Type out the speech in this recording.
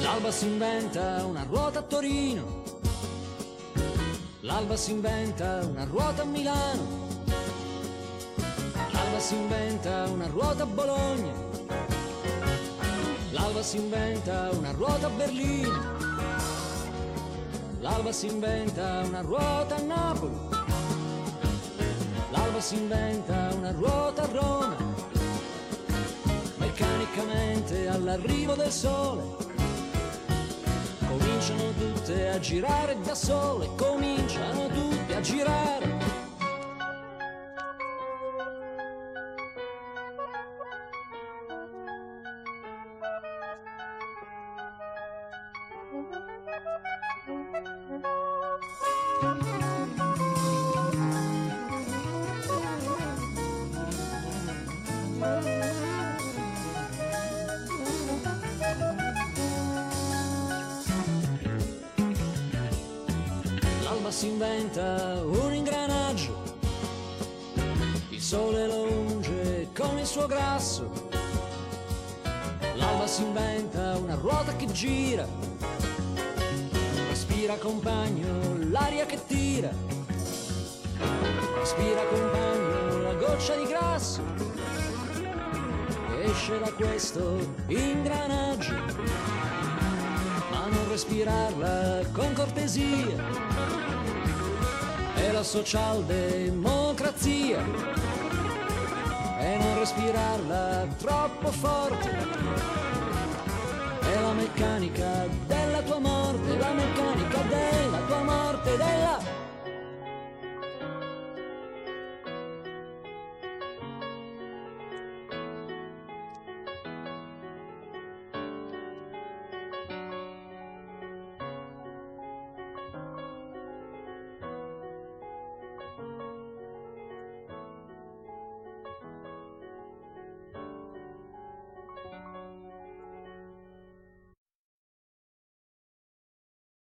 L'alba si inventa una ruota a Torino, l'alba si inventa una ruota a Milano, l'alba si inventa una ruota a Bologna, l'alba si inventa una ruota a Berlino, l'alba si inventa una ruota a Napoli, l'alba si inventa una ruota a Roma, meccanicamente all'arrivo del sole cominciano tutte a girare da sole, cominciano tutte a girare. L'alba si inventa un ingranaggio, il sole lo unge con il suo grasso. L'alba si inventa una ruota che gira, respira compagno l'aria che tira, respira compagno la goccia di grasso che esce da questo ingranaggio, ma non respirarla con cortesia è la socialdemocrazia, e non respirarla troppo forte è la meccanica della tua morte, la meccanica della tua morte.